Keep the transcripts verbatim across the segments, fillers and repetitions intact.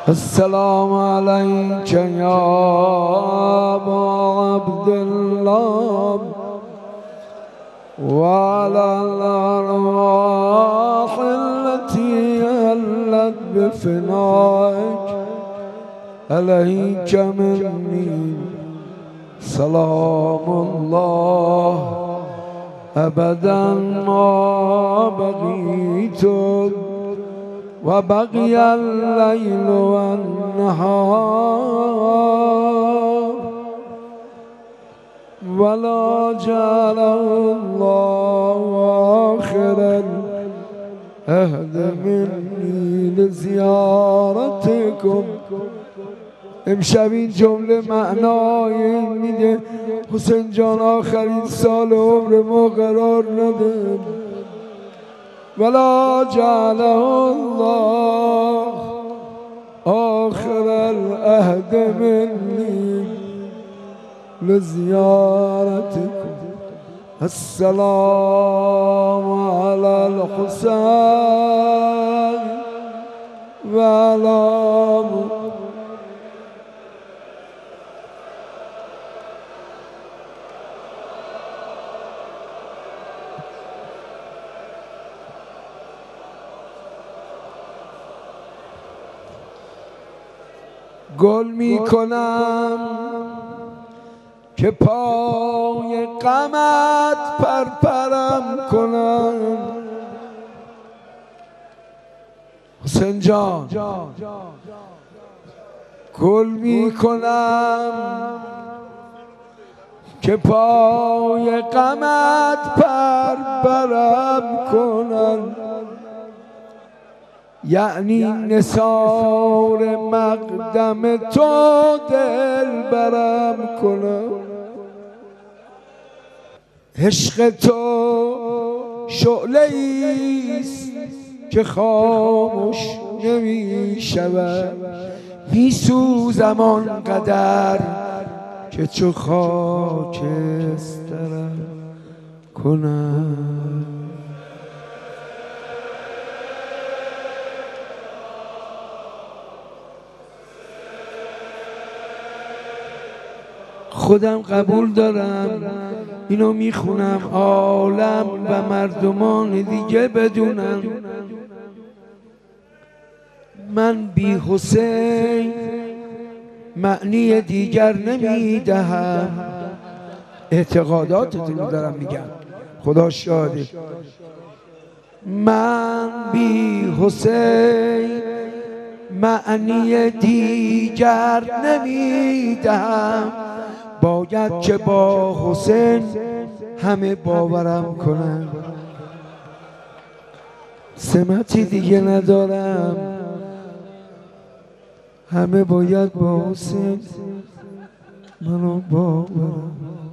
السلام عليك يا أبا عبد الله وعلى الأرواح التي هلت بفنائك عليك مني سلام الله أبدا ما بقيت وبقي الليل والنهار ولا جعل الله آخر العهد مني لزیارتكم. امشب این جمله معنای این میده حسین جان آخرین سال عمر ما قرار نده. ولا جعل الله آخر العهد مني لزيارتكم. السلام على الحسين وعلى گل می کنم که پای غمت پرپرم کنم. حسین جان گل می کنم که پای غمت پرپرم کنم، یعنی نثار مقدم تو دل برم کنم. عشق تو شعله ایست که خاموش نمی شود، می سوزم آنقدر که چو خاکسترم کنم. خودم قبول دارم اینو میخونم عالم و مردمان دیگه بدونم، من بی حسین معنی دیگر نمیدهم. اعتقاداتتون دارم میگم، خدا شاهده. من بی حسین معنی دیگر نمیدهم، باید که با حسین همه باورم کنن. سمتی دیگه ندارم، همه باید با حسین منو باورم.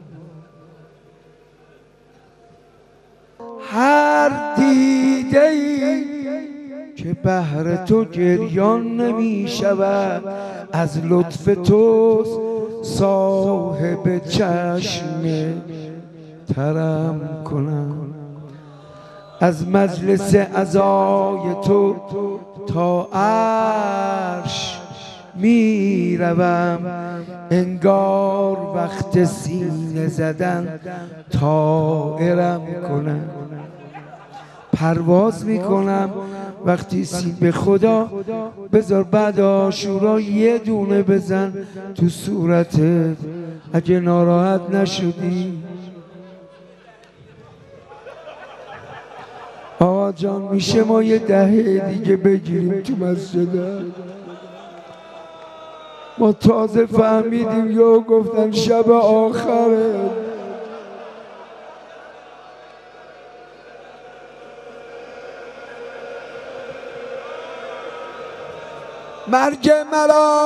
هر دیده ای که بهر تو گریان نمی شود، از لطف توست صاحب چشم ترم کنم. از مجلس عزای تو تا عرش می روم، انگار وقت سینه زدن طایرم کنم. پرواز می کنم وقتی سین به خدا بذار بعد عاشورا یه دونه بزن تو صورتت اگه ناراحت نشدی. آقا جان میشه ما یه دهه دیگه بگیریم تو مسجد؟ ما تازه فهمیدیم یا گفتن شب آخره. مرگ مرا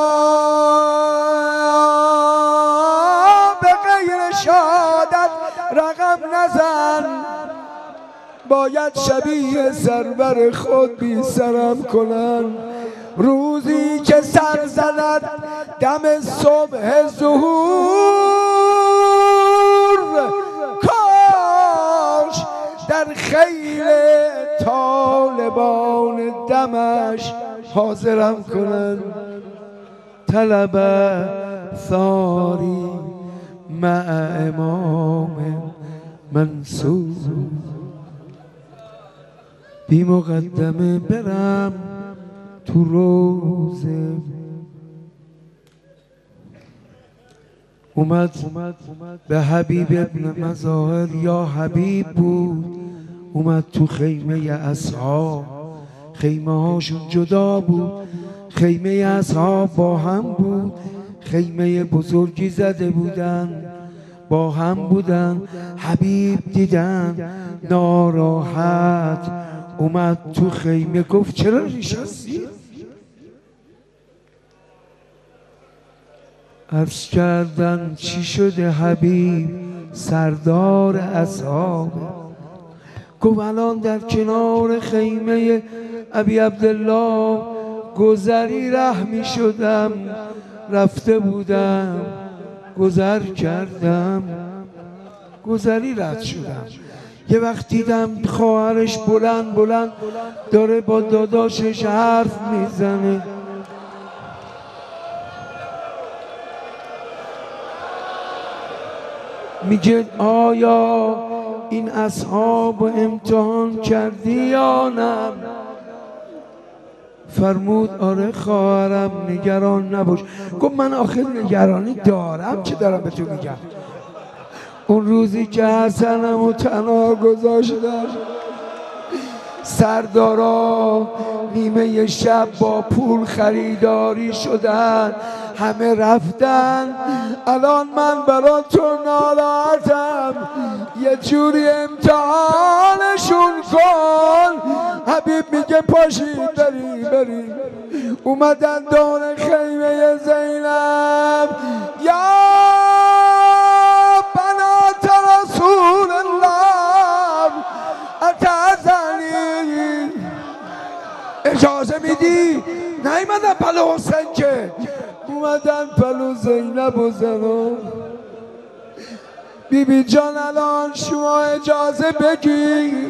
به غیر شهادت رقم نزن، باید شبیه سرور خود بی سرم کنن. روزی که سر زند دم صبح ظهور، کاش در خیل طالبان دمش حاضرم کنن طلب ثاری مع امام منصور. بی مقدمه برم تو روزه. اومد به حبیب ابن مظاهر، یا حبیب بود، اومد تو خیمه اصحاب. خیمه هاشون جدا بود، خیمه اصحاب با هم بود. خیمه بزرگی زده بودن، با هم بودن. حبیب دیدن ناراحت، اومد تو خیمه گفت چرا نشستی؟ عرض کردن چی شده حبیب؟ سردار اصحاب. گفت الان در کنار خیمه ابی عبدالله گذری رحمی شدم، رفته بودم گذر کردم، گذری رد شدم. یه وقت دیدم خواهرش بلند بلند داره با داداشش حرف میزنه. میگه آیا این اصحاب امتحان کردی یا نه؟ فرمود آره خواهرم نگران نباش. گفت من آخر نگرانی دارم که دارم به تو میگم. اون روزی که حسنم و تنها گذاشتن، سردارا نیمه شب با پول خریداری شدن، همه رفتن. الان من برا تو ناراحتم، یه جوری امتحانشون کن. حبیب میگه پاشید بریم بریم. اومدن دور خیمه زینب. یا بنات رسول الله اتعزنی، اجازه میدی؟ نیومدن پلو حسین که، اومدن پلو زینب و زنان. بی بی جان الان شما اجازه بگیر،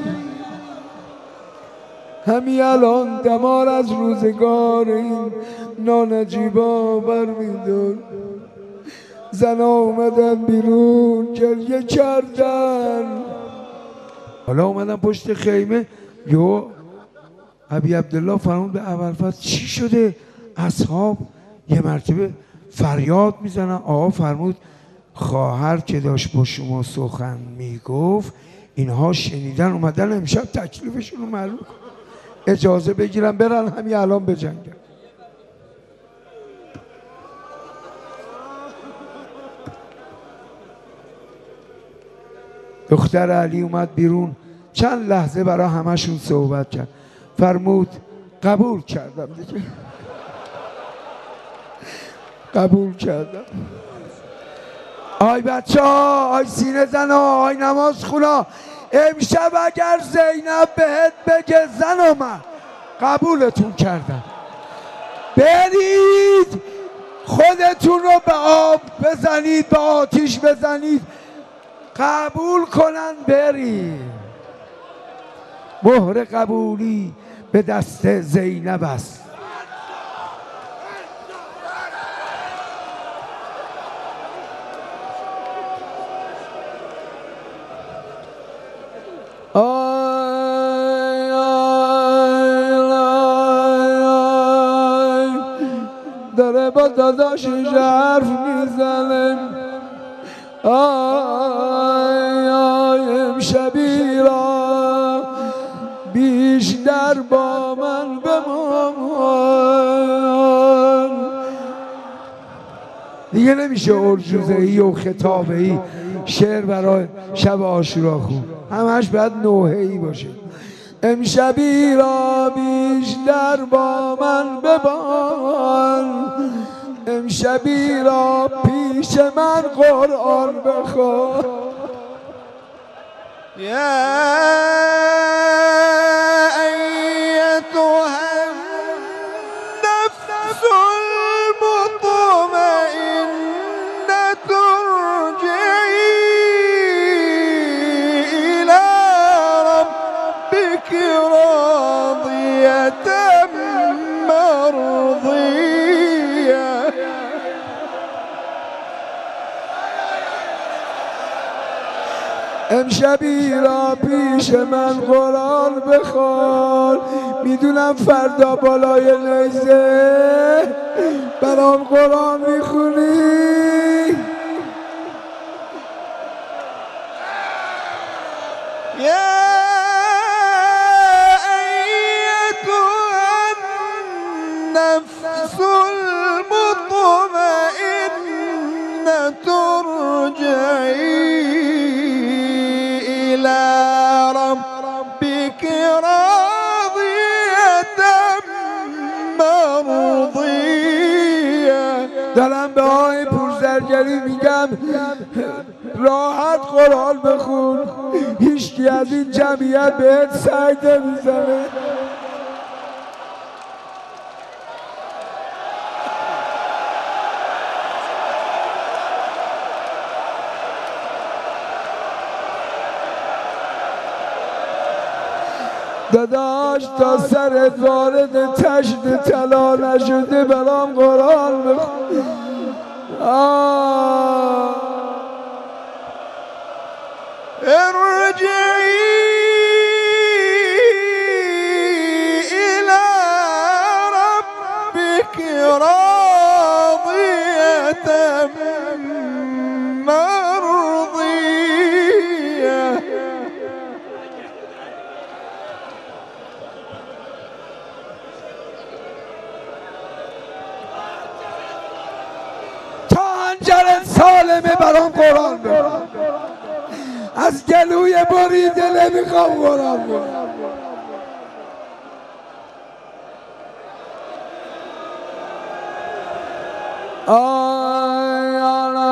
همین الان دمار از روزگار این نانجیبا برمیدار. زنا اومدن بیرون گریه کردن. حالا اومدن پشت خیمه، یو ابی عبدالله فرمود به ابوالفضل چی شده؟ اصحاب یه مرتبه فریاد میزنن. آقا فرمود خواهر که داشت با شما سخن میگفت اینها شنیدن، اومدن امشب تکلیفشون رو معلوم کن، اجازه بگیرن برن همین الان بجنگن. دختر علی اومد بیرون، چند لحظه برای همشون صحبت کرد. فرمود قبول کردم دیگه، قبول کردم. آی بچه ها، آی سینه زنا، آی نماز خونا، امشب اگر زینب بهت بگه زن من قبولتون کردم، برید خودتون رو به آب بزنید، به آتیش بزنید، قبول کنن برید. مهر قبولی به دست زینب است. آی آی آی داره با داداشش حرف میزنه. آی آی امشبی را بیشتر با من بمان. دیگه نمیشه ارجوزه‌ای و خطابه‌ای شعر برای شب عاشورا خون، همش باید نوحه‌ای باشه. امشبی را بیشتر با من ببان، امشبی را پیش من قرآن بخوان. یا ایتها النفس المطمئنة ارجعی إلی ربک راضیة مرضیة. امشبی را پیش من قرآن بخوان، میدونم فردا بالای نیزه برام قرآن میخونی. يا أيتها النفس المطمئنة ارجعي إلى ربك راضية مرضية. دارم به آقای پورزرگری میگم راحت قرآن بخون، هیچکی از این جمعیت بهت سعی نمیزنه. داداش تا سرت وارد تشت طلا نشده برام قرآن بخون. آه ارجعي إلى ربك راضية مرضية. تا هنجرت سالمه برام قرآن بخون، از گلوی بریده نمیخوام قرآن بخونم. آی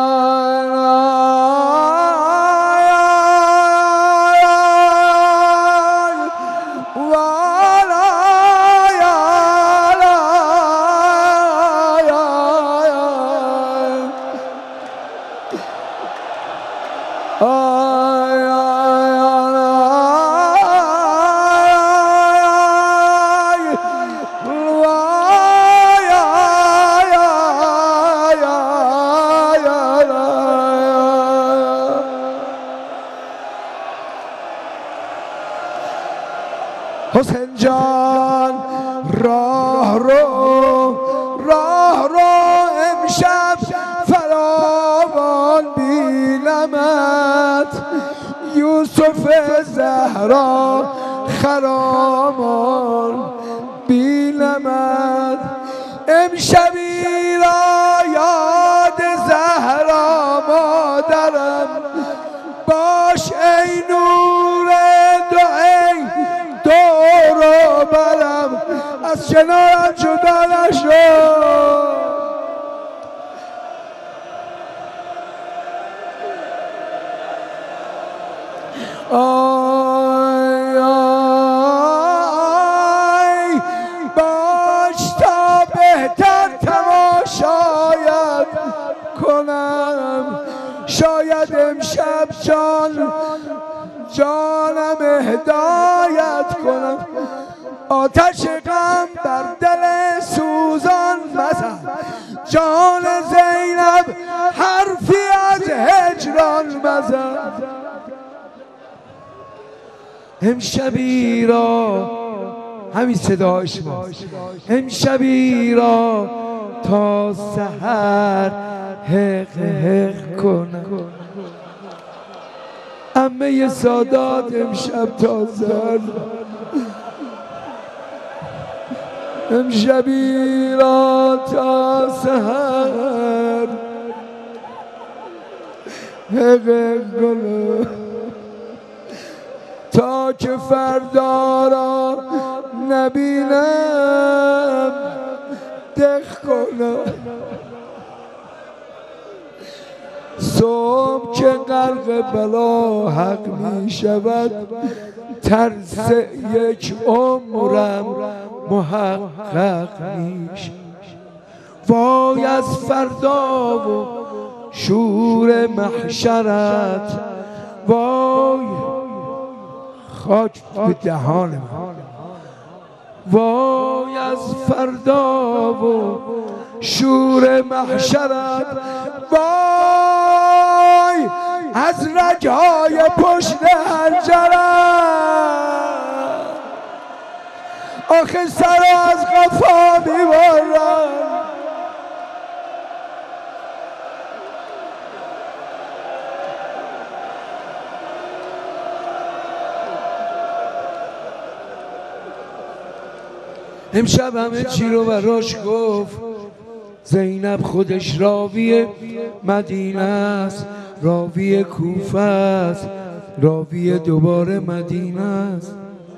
حسین جان راه رو راه رو امشب فراوان بینمت، یوسف زهرا خرامان بینمت. امشبی را یاد زهرا مادرم باش ای نور دو ای دور و برم، از کنارم جدا نشو. آی آی باش تا بهتر تماشاید کنم، شاید امشب جان جانم هدایت کنم. آتش غم بر دل سوزان مزن، جان زینب حرفی از هجران مزن. امشبی را همین صداش ما، امشبی را تا سحر حق حق کنم. عمه سادات امشب تا زر، امشبی را تا سحر حق حق کنم، تا که فردا را نبینم دق کنم. صبح که غرق بلا حق می شود، ترس یک عمرم محقق می شود. وای از فردا و شور محشرت، وای خاک به دهان من، وای از فردا و شور محشرت، وای از رگهای پشت هنجرم، آخه سر از قفا میبرم. امشب همه چی رو براش گفت. زینب خودش راوی مدینه است، راوی کوفه است، راوی دوباره مدینه است.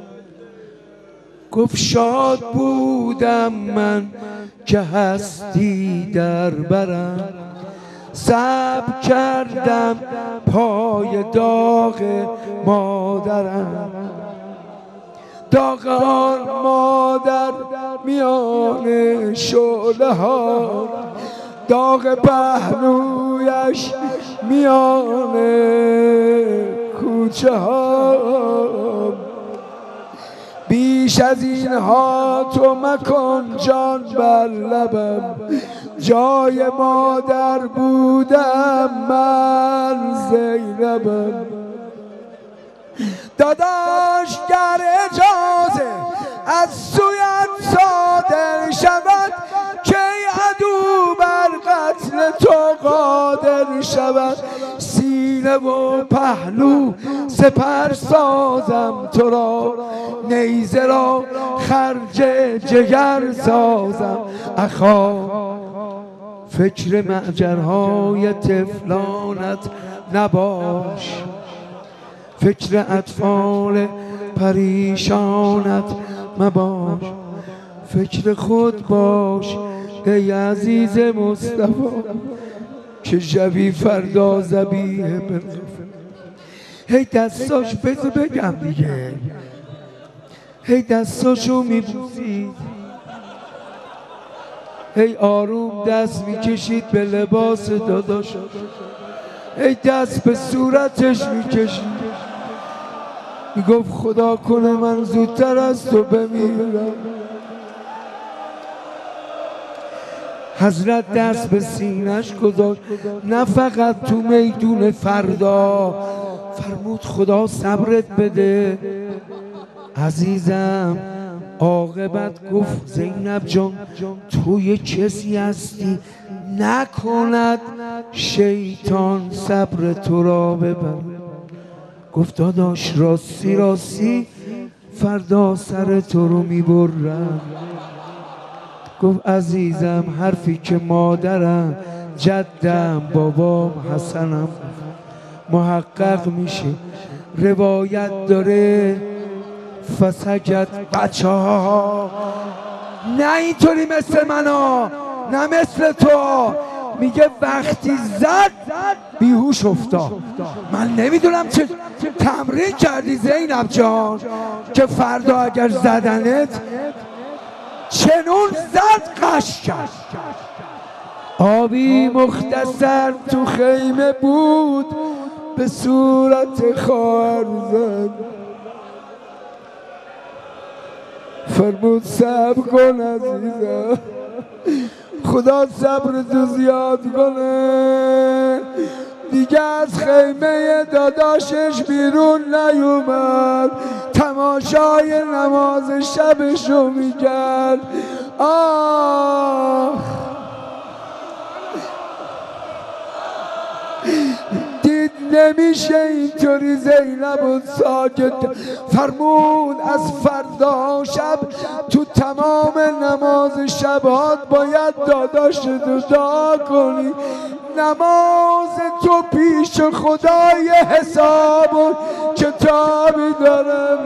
گفت شاد بودم من که هستی در برم، صبر کردم پای داغ مادرم. داغ آن مادر میان شعله ها، داغ پهلویش میان کوچه ها. بیش از اینها تو مکن جان بر لبم، جای مادر بودم من زینبم. داداش گر اجازه از سویت صادر شود، که عدو بر قتل تو قادر شود. سینه و پهلو سپر سازم تو را، نیزه را خرج جگر سازم. اخا فکر معجرهای طفلانت نباش، فکر اطفال پریشانت مباش. فکر خود باش ای عزیز مصطفی، که شبی فردا ذبیحه بره. هی دستاش بذار بگم دیگه، هی دستاشو میبوسید، هی آروم دست میکشید به لباس داداش، هی دست به صورتش میکشید، میگفت خدا کنه من زودتر از تو بمیرم. حضرت دست به سینش گذاشت، نه فقط تو میدون فردا، فرمود خدا صبرت بده عزیزم. عاقبت گفت زینب جان تو یه کسی هستی نکند شیطان صبر تو را ببر. گفت داداش راستی راستی فردا سر تو رو میبرم. گفت عزیزم حرفی که مادرم جدم بابام حسنم محقق میشه، روایت داره فسجد بچه ها نه اینطوری مثل منا، نه مثل تو. میگه وقتی زد بیهوش افتاد. من نمیدونم چه تمرین کردی زینب جان که فردا اگر زدنت چنون زد قش کرد. آبی مختصر تو خیمه بود به صورت خواهر زد. فرمود صبر کن عزیزم، خدا صبر تو زیاد کنه. دیگه از خیمه داداشش بیرون نیومد، تماشای نماز شبشو میکرد. آه دید نمیشه اینطوری زینب و ساکت. فرمود از فردا شب تو تمام نماز شبات باید داداش تو دعا کنی. نماز تو پیش خدای حساب و کتابی دارم.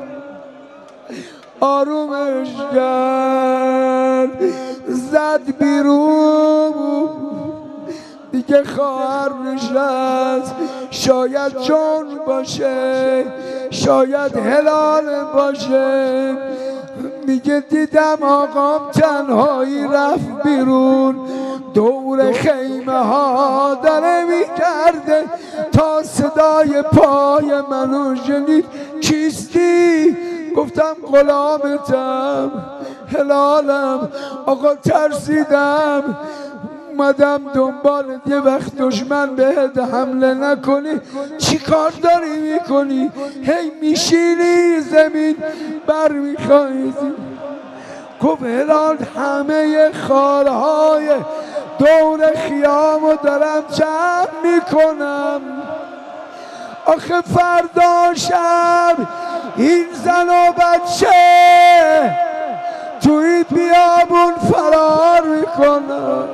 آرومش کرد زد بیرون، دیگه خواهر نشست. شاید جون باشه شاید هلال باشه. میگه دیدم آقام تنهایی رفت بیرون، دور خیمه ها داره میگرده تا صدای پای منو شنید. کیستی؟ گفتم غلامتم هلالم. آقا ترسیدم اومدم دنبالت، یه وقت دشمن بهت حمله نکنی چی کار داری میکنی؟ هی میشینی زمین بر میخوایی. گفت هلال همه خارهای دور خیامو دارم جمع میکنم، آخه فردا شب این زن و بچه توی بیابون فرار میکنم.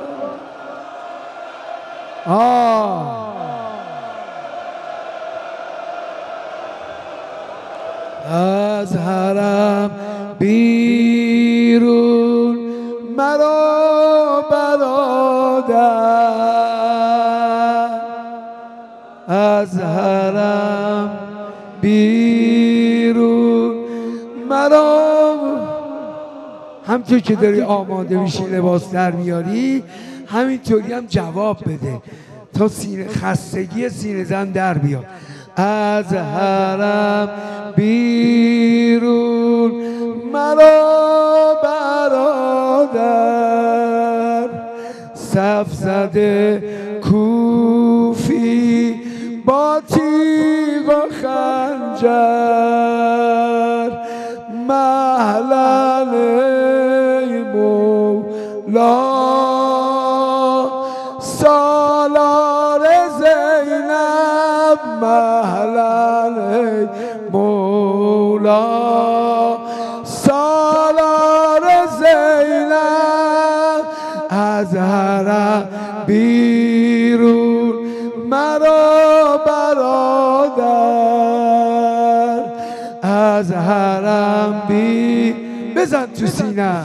آه از حرم بیرون مرا برادر، از حرم بیرون مرا. همطور که داری آماده میشی لباس در میاری همینطوری هم جواب بده تا سینه خستگی سینه زن در بیاد. از حرم بیرون مرا برادر، صف زده کوفی با تیغ و خنجر، مهلا ای مولا سالار زینب، مهلا ای مولا سالار زینب، از حرم بیرون مرا برادر، از حرم بی بزن تو سینه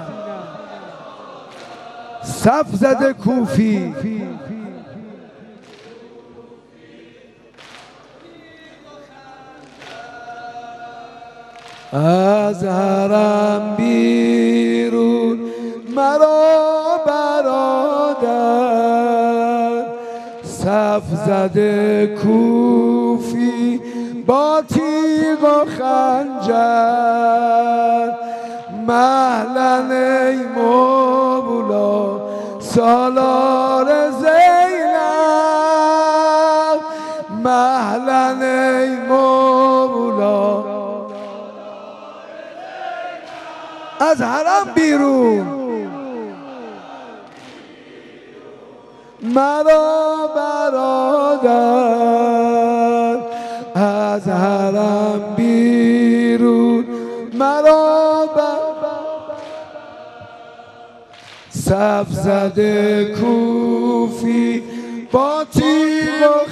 صف زده کوفی، از حرم بیرون مرا برادر، صف زده کوفی با تیغ و خنجر، مهلا ای مولا سالار زینب، مهلا ای مولا از حرم بیرون مرا برادر، از حرم بیرون مرا برادر، صف زده کوفی با تیغ و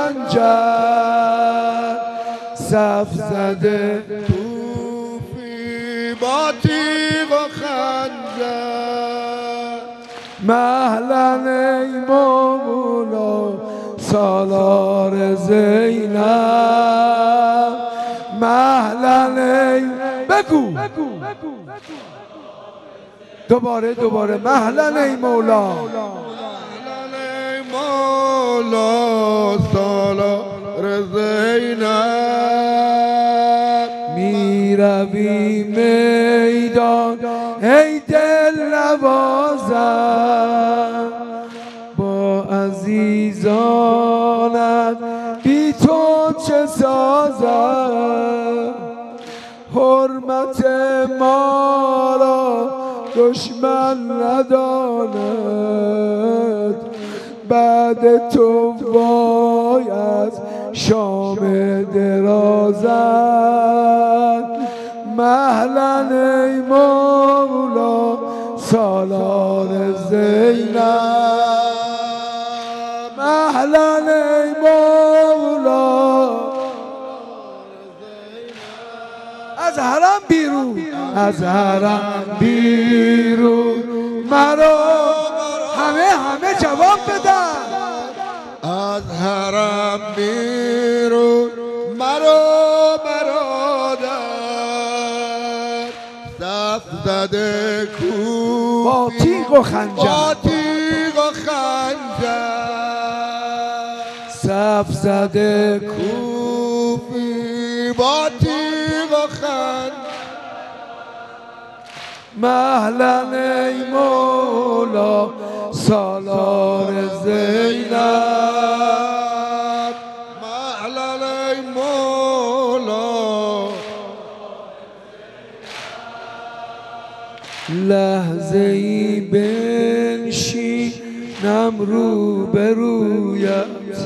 خنجر، صف زده کوفی با تیغ و خنجر، مهلا ای مولا سالار زینب، مهلا ای بگو دوباره دوباره مهلا ای مولا مولا سالار زینب، میروی میدان ای دل نوازم، با عزیزانت بی تو چه سازم، حرمت ما را دشمن نداند، بعد تو وای از شام درازت، مهلا ای مولا سالار زینب، مهلا ای مولا از حرم بیرون، از حرم بیرون مرا همه همه جواب بدن، از حرم بیرون مرا برادر، صف زده کوفی با تیغ و خنجر، با تیغ و خنجر، صف زده کوفی با تیغ و خنجر، مهلا ای مولا سالار زینب معلل ای مولا لحظه ای بنشینم رو به رویت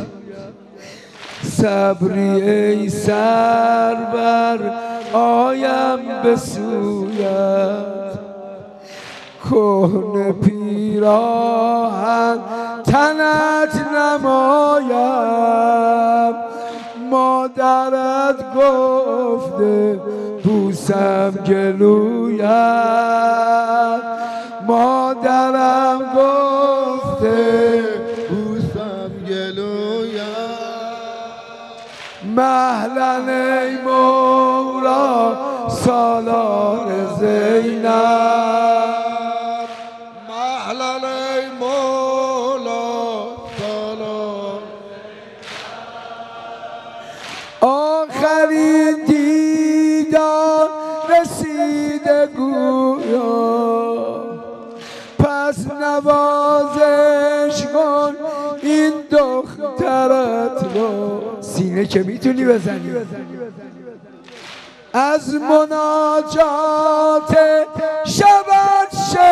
صبری ای سرور آیم به سویت کهنه پیراهن تنت نمایم مادرت گفته بوسم گلویت مادرم گفته بوسم گلویت مهلا ای مولا سالار زینب مهلا ای مولا سالار آخرین دیدار رسیده گویا پس نوازش کن این دخترت رو سینه که میتونی بزنی از مناجات شبت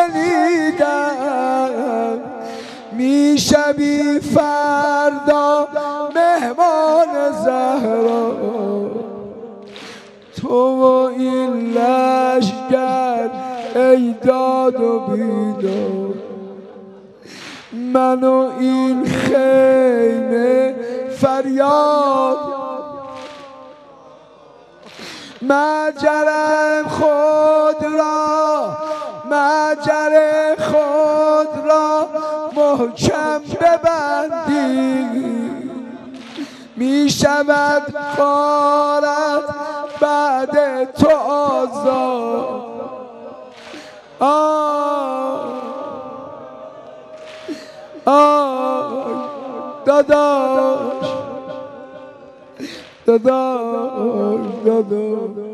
شنیدم میشبی فردا مهمان زهرا تو و این لشگر ای داد و بیداد من و این خیمه فریاد مجرم خود را مجر خود را محکم ببندی می شود غارت بعد تو آزاد آه آه داداش داداش داداش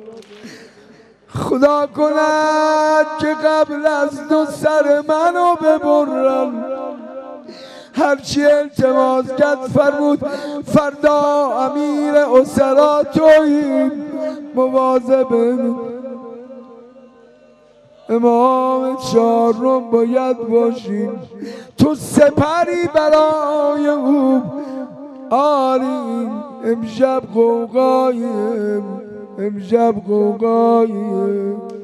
خدا کند که قبل از تو سر منو ببرن هرچی التماس کرد فرمود فردا امیر اسرا تویی مواظب امام چهارم باید باشی تو سپری برای او آری امشب قوقاییم امشب قوقاییم